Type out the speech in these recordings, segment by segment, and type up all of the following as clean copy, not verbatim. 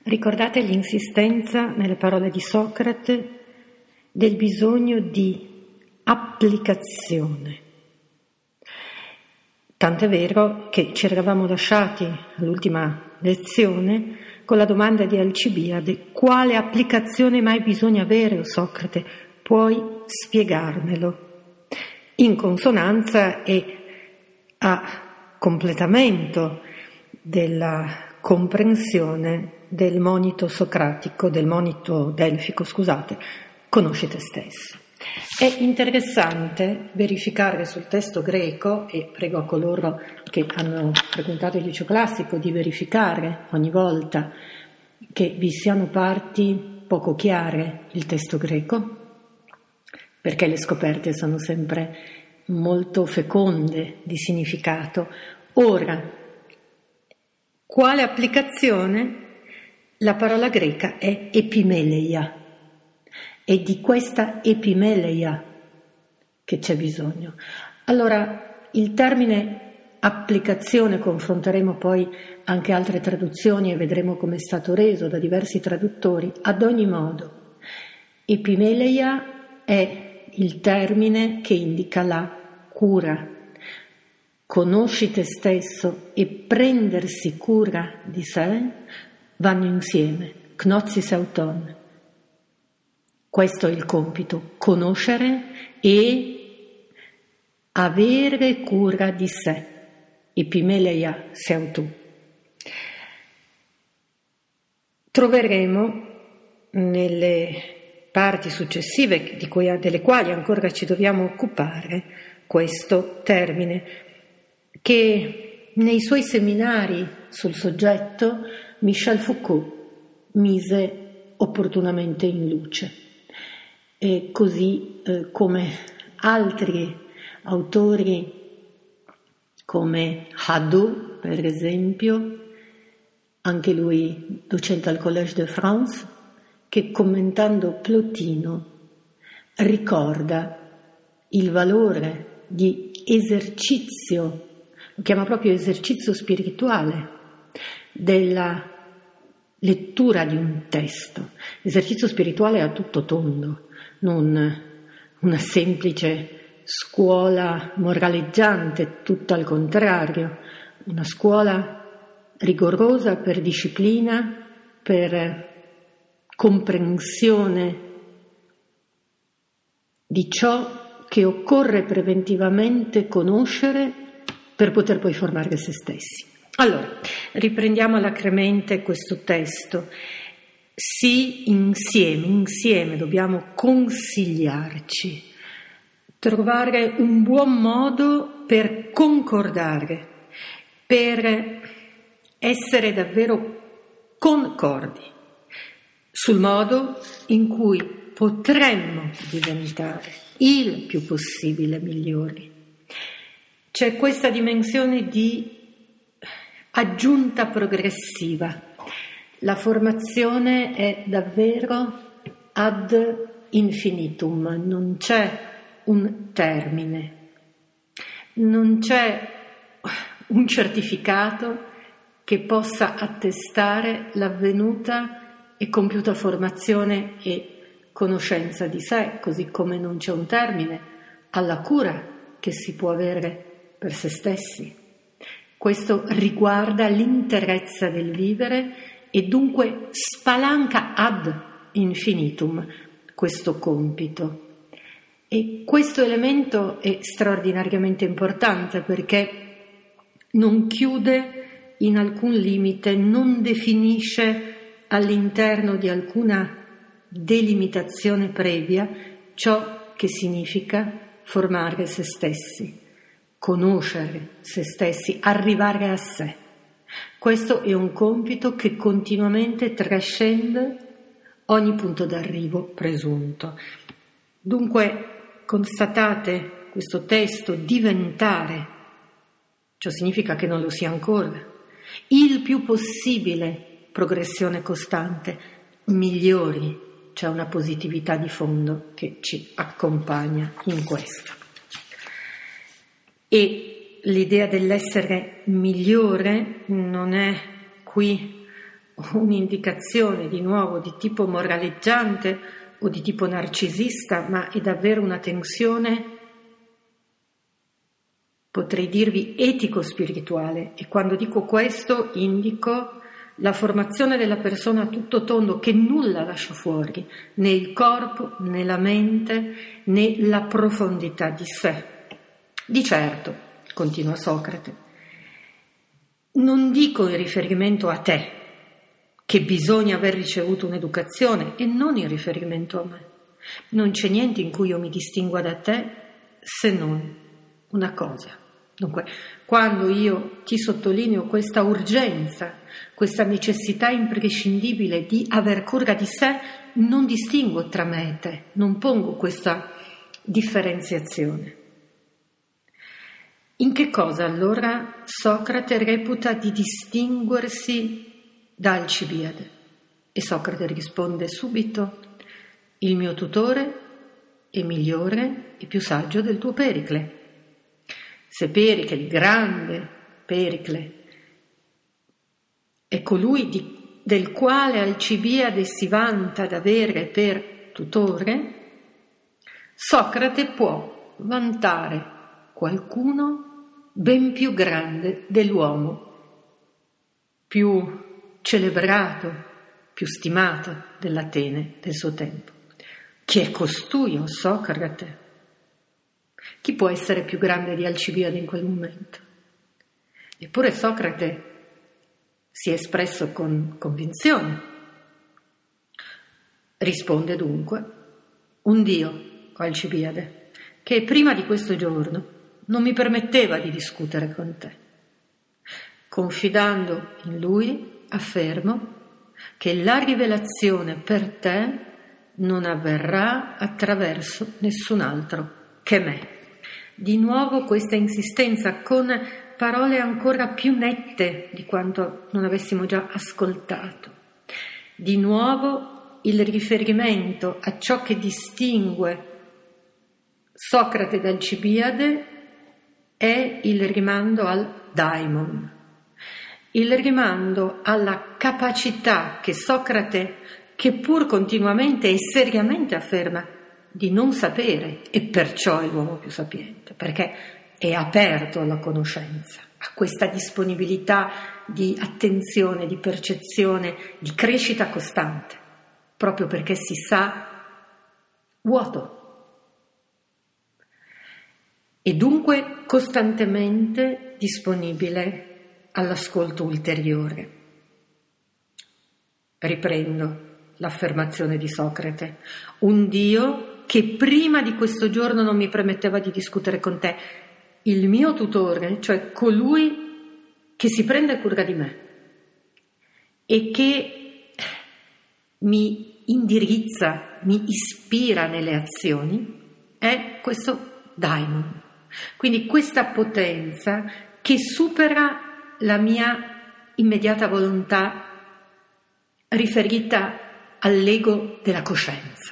Ricordate l'insistenza nelle parole di Socrate del bisogno di applicazione. Tant'è vero che ci eravamo lasciati all'ultima lezione con la domanda di Alcibiade: quale applicazione mai bisogna avere, o Socrate? Puoi spiegarmelo? In consonanza e a completamento della comprensione del monito socratico, del monito delfico, conosci te stesso. È interessante verificare sul testo greco, e prego a coloro che hanno frequentato il liceo classico di verificare ogni volta che vi siano parti poco chiare il testo greco, perché le scoperte sono sempre molto feconde di significato. Ora, quale applicazione? La parola greca è epimeleia. È di questa epimeleia che c'è bisogno. Allora, il termine applicazione, confronteremo poi anche altre traduzioni e vedremo come è stato reso da diversi traduttori. Ad ogni modo, epimeleia è il termine che indica la cura. Conosci te stesso e prendersi cura di sé vanno insieme, knosis auton. Questo è il compito, conoscere e avere cura di sé. Epimeleia sei tu. Troveremo nelle parti successive delle quali ancora ci dobbiamo occupare questo termine che nei suoi seminari sul soggetto Michel Foucault mise opportunamente in luce, e così come altri autori come Hadot, per esempio, anche lui docente al Collège de France, che commentando Plotino ricorda il valore di esercizio, lo chiama proprio esercizio spirituale, della lettura di un testo. Esercizio spirituale a tutto tondo, non una semplice scuola moraleggiante, tutto al contrario, una scuola rigorosa per disciplina, per comprensione di ciò che occorre preventivamente conoscere per poter poi formare se stessi. Allora, riprendiamo alacremente questo testo. Sì, insieme dobbiamo consigliarci, trovare un buon modo per concordare, per essere davvero concordi sul modo in cui potremmo diventare il più possibile migliori. C'è questa dimensione di aggiunta progressiva. La formazione è davvero ad infinitum, non c'è un termine, non c'è un certificato che possa attestare l'avvenuta e compiuta formazione e conoscenza di sé, così come non c'è un termine alla cura che si può avere per se stessi. Questo riguarda l'interezza del vivere e dunque spalanca ad infinitum questo compito. E questo elemento è straordinariamente importante perché non chiude in alcun limite, non definisce all'interno di alcuna delimitazione previa ciò che significa formare se stessi, conoscere se stessi, arrivare a sé. Questo è un compito che continuamente trascende ogni punto d'arrivo presunto. Dunque, constatate questo testo diventare, ciò significa che non lo sia ancora, il più possibile progressione costante, migliori, c'è una positività di fondo che ci accompagna in questo. E l'idea dell'essere migliore non è qui un'indicazione di nuovo di tipo moraleggiante o di tipo narcisista, ma è davvero una tensione, potrei dirvi etico-spirituale. E quando dico questo indico la formazione della persona a tutto tondo, che nulla lascia fuori, né il corpo, né la mente, né la profondità di sé. Di certo, continua Socrate, non dico in riferimento a te, che bisogna aver ricevuto un'educazione, e non in riferimento a me. Non c'è niente in cui io mi distingua da te, se non una cosa. Dunque, quando io ti sottolineo questa urgenza, questa necessità imprescindibile di aver cura di sé, non distingo tra me e te, non pongo questa differenziazione. In che cosa allora Socrate reputa di distinguersi da Alcibiade? E Socrate risponde subito: il mio tutore è migliore e più saggio del tuo Pericle. Se Pericle, il grande Pericle, è colui del quale Alcibiade si vanta d'avere per tutore, Socrate può vantare qualcuno ben più grande dell'uomo, più celebrato, più stimato dell'Atene del suo tempo. Chi è costui, o Socrate? Chi può essere più grande di Alcibiade in quel momento? Eppure Socrate si è espresso con convinzione. Risponde dunque: un Dio, o Alcibiade, che prima di questo giorno non mi permetteva di discutere con te. Confidando in lui, affermo che la rivelazione per te non avverrà attraverso nessun altro che me. Di nuovo questa insistenza con parole ancora più nette di quanto non avessimo già ascoltato. Di nuovo il riferimento a ciò che distingue Socrate da Alcibiade è il rimando al daimon, il rimando alla capacità che Socrate, che pur continuamente e seriamente afferma di non sapere, e perciò è l'uomo più sapiente, perché è aperto alla conoscenza, a questa disponibilità di attenzione, di percezione, di crescita costante, proprio perché si sa vuoto. E dunque costantemente disponibile all'ascolto ulteriore. Riprendo l'affermazione di Socrate: un Dio che prima di questo giorno non mi permetteva di discutere con te, il mio tutore, cioè colui che si prende cura di me e che mi indirizza, mi ispira nelle azioni, è questo daimon. Quindi questa potenza che supera la mia immediata volontà riferita all'ego della coscienza.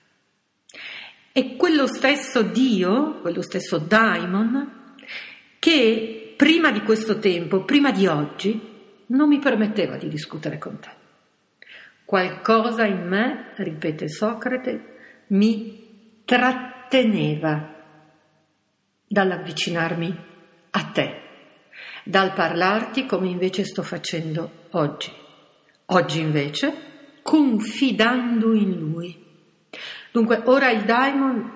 È quello stesso Dio, quello stesso daimon, che prima di questo tempo, prima di oggi, non mi permetteva di discutere con te. Qualcosa in me, ripete Socrate, mi tratteneva dall'avvicinarmi a te, dal parlarti come invece sto facendo oggi. Oggi invece confidando in lui. Dunque ora il daimon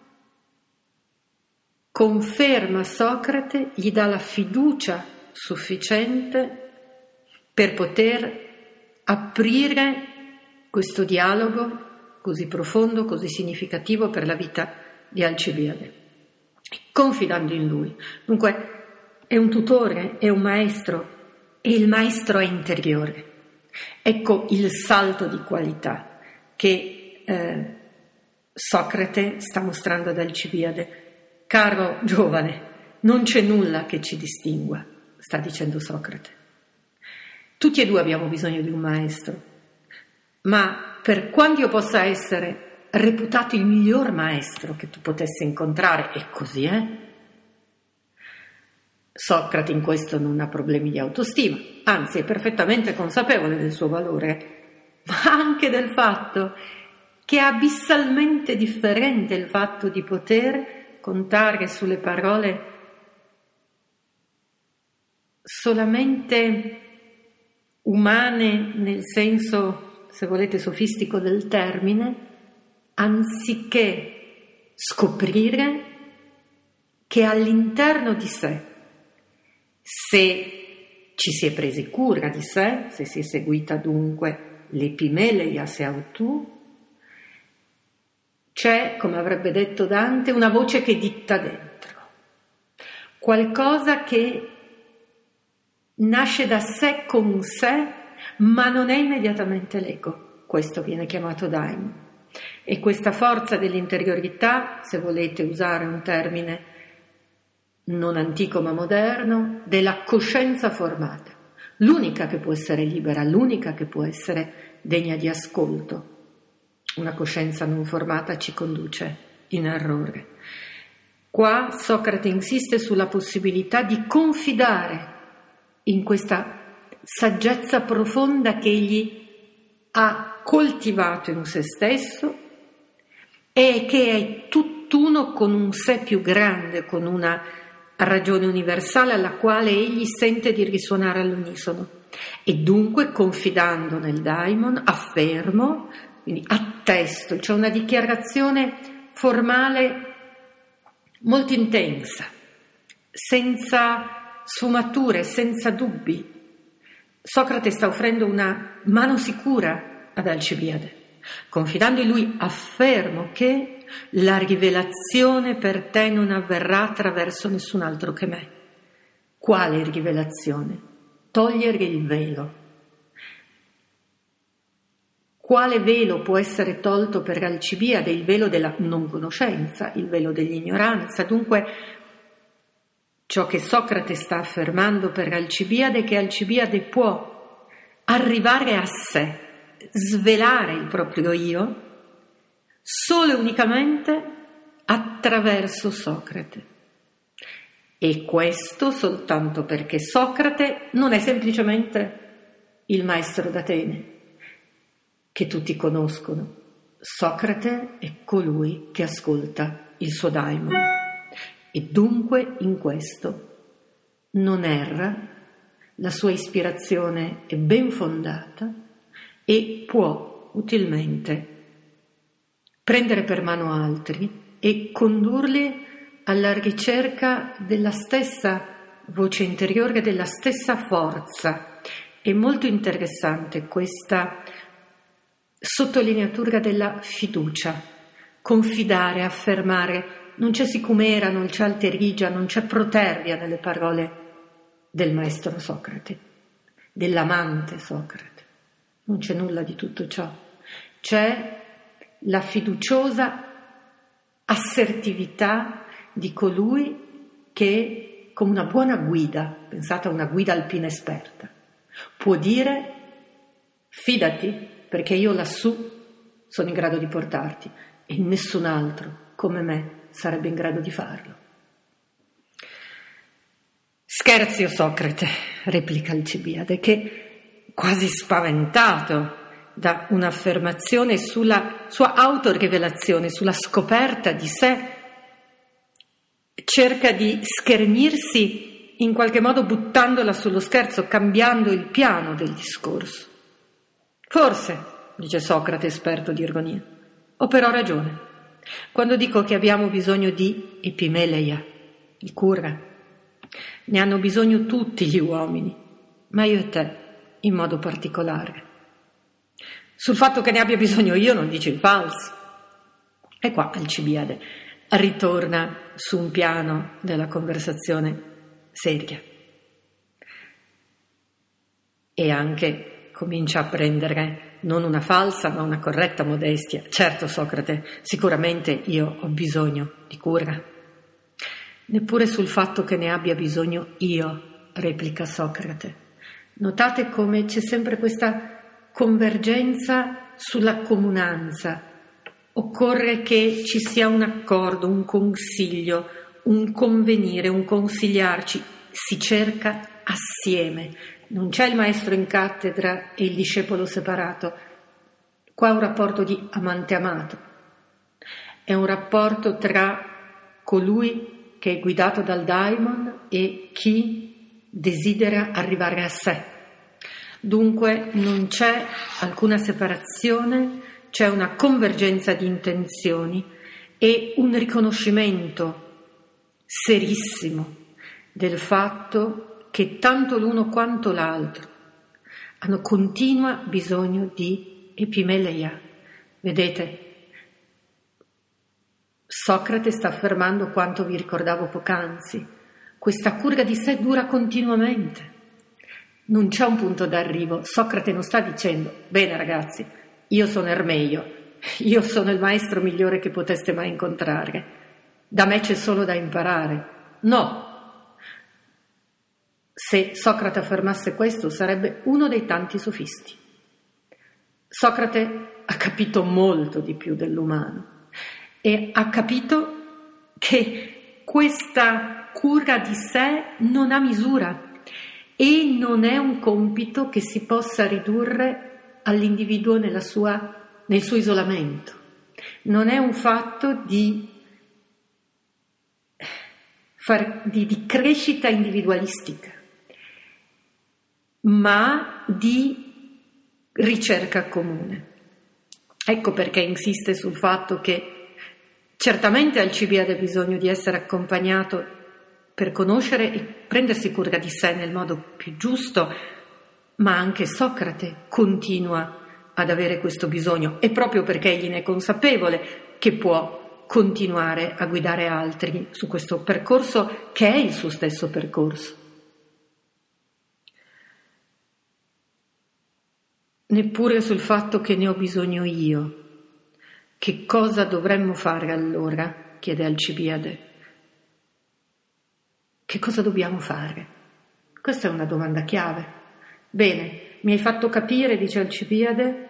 conferma Socrate, gli dà la fiducia sufficiente per poter aprire questo dialogo così profondo, così significativo per la vita di Alcibiade, confidando in lui. Dunque è un tutore, è un maestro, e il maestro è interiore. Ecco il salto di qualità che Socrate sta mostrando ad Alcibiade. Caro giovane, non c'è nulla che ci distingua, sta dicendo Socrate. Tutti e due abbiamo bisogno di un maestro, ma per quanto io possa essere reputato il miglior maestro che tu potessi incontrare, e così è, Socrate in questo non ha problemi di autostima, anzi è perfettamente consapevole del suo valore, ma anche del fatto che è abissalmente differente il fatto di poter contare sulle parole solamente umane nel senso, se volete, sofistico del termine, anziché scoprire che all'interno di sé, se ci si è presi cura di sé, se si è seguita dunque l'epimeleia se autù, c'è, come avrebbe detto Dante, una voce che ditta dentro, qualcosa che nasce da sé con sé, ma non è immediatamente l'ego. Questo viene chiamato daimon. E questa forza dell'interiorità, se volete usare un termine non antico ma moderno, della coscienza formata, l'unica che può essere libera, l'unica che può essere degna di ascolto. Una coscienza non formata ci conduce in errore. Qua Socrate insiste sulla possibilità di confidare in questa saggezza profonda che egli ha coltivato in se stesso e che è tutt'uno con un sé più grande, con una ragione universale alla quale egli sente di risuonare all'unisono. E dunque, confidando nel daimon, affermo, quindi attesto, c'è una dichiarazione formale molto intensa, senza sfumature, senza dubbi. Socrate sta offrendo una mano sicura ad Alcibiade. Confidando in lui, affermo che la rivelazione per te non avverrà attraverso nessun altro che me. Quale rivelazione? Togliere il velo. Quale velo può essere tolto per Alcibiade? Il velo della non conoscenza, il velo dell'ignoranza. Dunque, ciò che Socrate sta affermando per Alcibiade è che Alcibiade può arrivare a sé, svelare il proprio io, solo e unicamente attraverso Socrate. E questo soltanto perché Socrate non è semplicemente il maestro d'Atene, che tutti conoscono. Socrate è colui che ascolta il suo daimon e dunque in questo non erra, la sua ispirazione è ben fondata e può utilmente prendere per mano altri e condurli alla ricerca della stessa voce interiore, della stessa forza. È molto interessante questa sottolineatura della fiducia, confidare, affermare. Non c'è sicumera, non c'è alterigia, non c'è protervia nelle parole del maestro Socrate, dell'amante Socrate. Non c'è nulla di tutto ciò. C'è la fiduciosa assertività di colui che, come una buona guida, pensate a una guida alpina esperta, può dire: fidati, perché io lassù sono in grado di portarti e nessun altro come me sarebbe in grado di farlo. Scherzi o Socrate, replica Alcibiade, che, quasi spaventato da un'affermazione sulla sua autorivelazione, sulla scoperta di sé, cerca di schermirsi in qualche modo buttandola sullo scherzo, cambiando il piano del discorso. Forse, dice Socrate, esperto di ironia, ho però ragione quando dico che abbiamo bisogno di epimeleia, di cura. Ne hanno bisogno tutti gli uomini, ma io e te in modo particolare. Sul fatto che ne abbia bisogno io non dice il falso. E qua Alcibiade ritorna su un piano della conversazione seria e anche comincia a prendere non una falsa ma una corretta modestia. Certo, Socrate, sicuramente io ho bisogno di cura. Neppure sul fatto che ne abbia bisogno io, replica Socrate. Notate come c'è sempre questa convergenza sulla comunanza. Occorre che ci sia un accordo, un consiglio, un convenire, un consigliarci. si cerca assieme. Non c'è il maestro in cattedra e il discepolo separato. Qua è un rapporto di amante-amato. È un rapporto tra colui che è guidato dal daimon e chi desidera arrivare a sé. Dunque non c'è alcuna separazione, c'è una convergenza di intenzioni e un riconoscimento serissimo del fatto che tanto l'uno quanto l'altro hanno continua bisogno di epimeleia. Vedete, Socrate sta affermando quanto vi ricordavo poc'anzi. Questa cura di sé dura continuamente. Non c'è un punto d'arrivo. Socrate non sta dicendo: bene ragazzi, io sono Ermeio, io sono il maestro migliore che poteste mai incontrare, da me c'è solo da imparare. No. Se Socrate affermasse questo, sarebbe uno dei tanti sofisti. Socrate ha capito molto di più dell'umano e ha capito che questa cura di sé non ha misura e non è un compito che si possa ridurre all'individuo nel suo isolamento. Non è un fatto di crescita individualistica, ma di ricerca comune. Ecco perché insiste sul fatto che certamente Alcibiade ha bisogno di essere accompagnato per conoscere e prendersi cura di sé nel modo più giusto, ma anche Socrate continua ad avere questo bisogno, e proprio perché egli ne è consapevole che può continuare a guidare altri su questo percorso che è il suo stesso percorso. Neppure sul fatto che ne ho bisogno io. Che cosa dovremmo fare allora? Chiede Alcibiade. Che cosa dobbiamo fare? Questa è una domanda chiave. Bene, mi hai fatto capire, dice Alcibiade,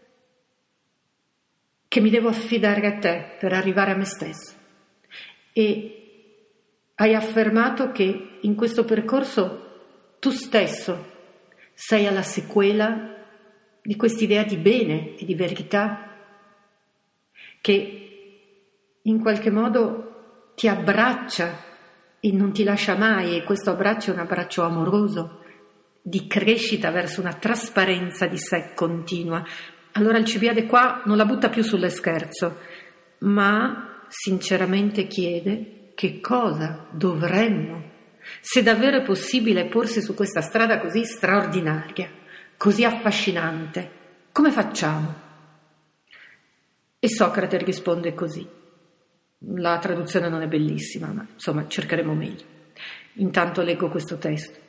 che mi devo affidare a te per arrivare a me stesso. E hai affermato che in questo percorso tu stesso sei alla sequela di quest'idea di bene e di verità che in qualche modo ti abbraccia e non ti lascia mai, e questo abbraccio è un abbraccio amoroso di crescita verso una trasparenza di sé continua. Allora Alcibiade qua non la butta più sullo scherzo, ma sinceramente chiede che cosa dovremmo, se davvero è possibile porsi su questa strada così straordinaria, così affascinante, come facciamo? E Socrate risponde così. La traduzione non è bellissima, ma insomma cercheremo meglio. Intanto leggo questo testo.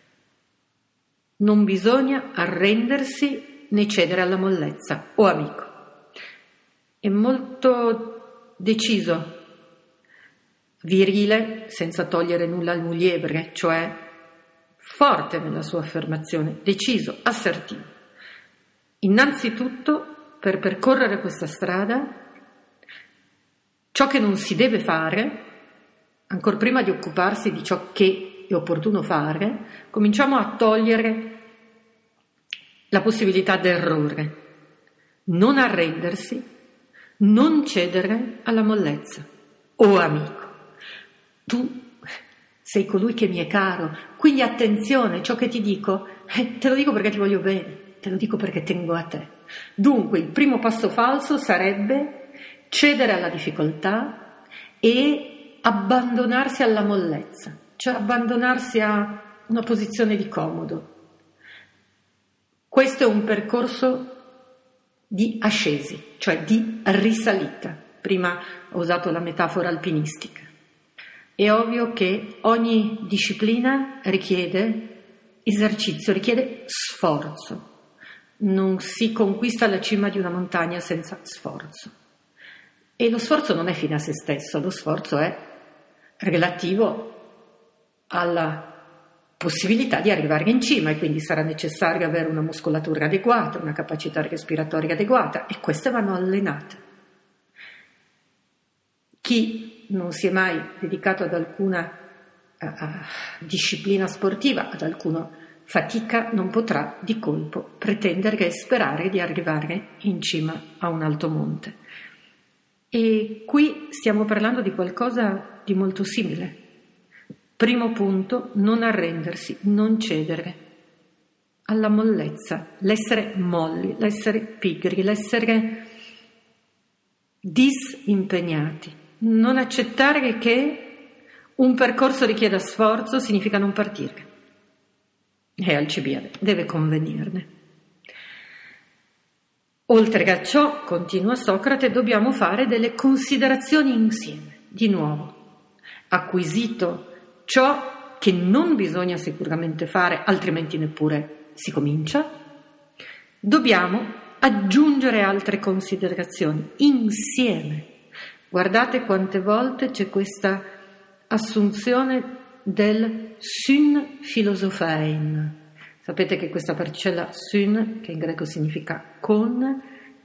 Non bisogna arrendersi né cedere alla mollezza, o amico. È molto deciso, virile, senza togliere nulla al muliebre, cioè forte nella sua affermazione, deciso, assertivo. Innanzitutto, per percorrere questa strada, ciò che non si deve fare, ancor prima di occuparsi di ciò che è opportuno fare, cominciamo a togliere la possibilità d'errore. Non arrendersi, non cedere alla mollezza. Oh amico, tu sei colui che mi è caro, quindi attenzione, ciò che ti dico, te lo dico perché ti voglio bene. Te lo dico perché tengo a te. Dunque, il primo passo falso sarebbe cedere alla difficoltà e abbandonarsi alla mollezza, cioè abbandonarsi a una posizione di comodo. Questo è un percorso di ascesi, cioè di risalita. Prima ho usato la metafora alpinistica. È ovvio che ogni disciplina richiede esercizio, richiede sforzo. Non si conquista la cima di una montagna senza sforzo. E lo sforzo non è fine a se stesso, lo sforzo è relativo alla possibilità di arrivare in cima, e quindi sarà necessario avere una muscolatura adeguata, una capacità respiratoria adeguata, e queste vanno allenate. Chi non si è mai dedicato ad alcuna disciplina sportiva, ad alcuno fatica, non potrà di colpo pretendere e sperare di arrivare in cima a un alto monte. E qui stiamo parlando di qualcosa di molto simile. Primo punto, non arrendersi, non cedere alla mollezza, l'essere molli, l'essere pigri, l'essere disimpegnati, non accettare che un percorso richieda sforzo significa non partire. E Alcibiade deve convenirne. Oltre a ciò, continua Socrate, dobbiamo fare delle considerazioni insieme. Di nuovo, acquisito ciò che non bisogna sicuramente fare, altrimenti neppure si comincia, dobbiamo aggiungere altre considerazioni insieme. Guardate quante volte c'è questa assunzione del syn philosophein. Sapete che questa parcella syn, che in greco significa con,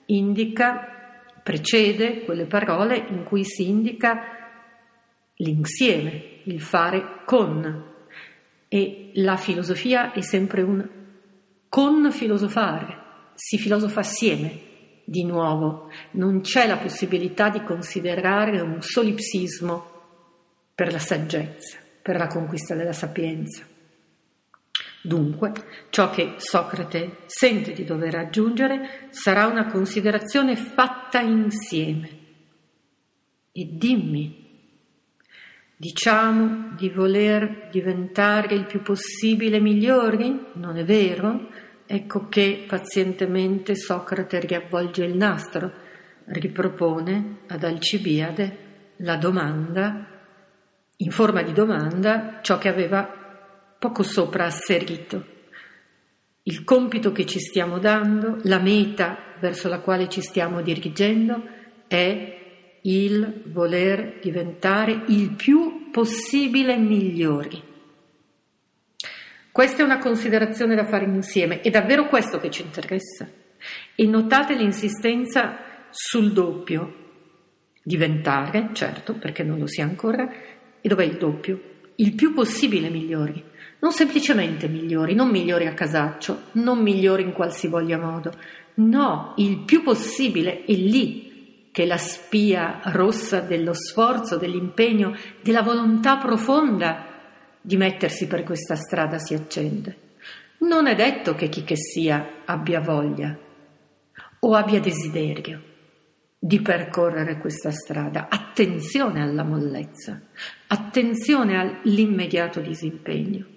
precede quelle parole in cui si indica l'insieme, il fare con. E la filosofia è sempre un con filosofare, si filosofa assieme, di nuovo. Non c'è la possibilità di considerare un solipsismo per la saggezza, per la conquista della sapienza. Dunque, ciò che Socrate sente di dover aggiungere sarà una considerazione fatta insieme. E dimmi, diciamo di voler diventare il più possibile migliori? Non è vero? Ecco che pazientemente Socrate riavvolge il nastro, ripropone ad Alcibiade la domanda, in forma di domanda, ciò che aveva poco sopra asserito. Il compito che ci stiamo dando, la meta verso la quale ci stiamo dirigendo è il voler diventare il più possibile migliori. Questa è una considerazione da fare insieme, è davvero questo che ci interessa. E notate l'insistenza sul doppio. Diventare, certo, perché non lo sia ancora, e dov'è il doppio? Il più possibile migliori. Non semplicemente migliori, non migliori a casaccio, non migliori in qualsivoglia modo. No, il più possibile è lì che la spia rossa dello sforzo, dell'impegno, della volontà profonda di mettersi per questa strada si accende. Non è detto che chi che sia abbia voglia o abbia desiderio di percorrere questa strada. Attenzione alla mollezza, attenzione all'immediato disimpegno.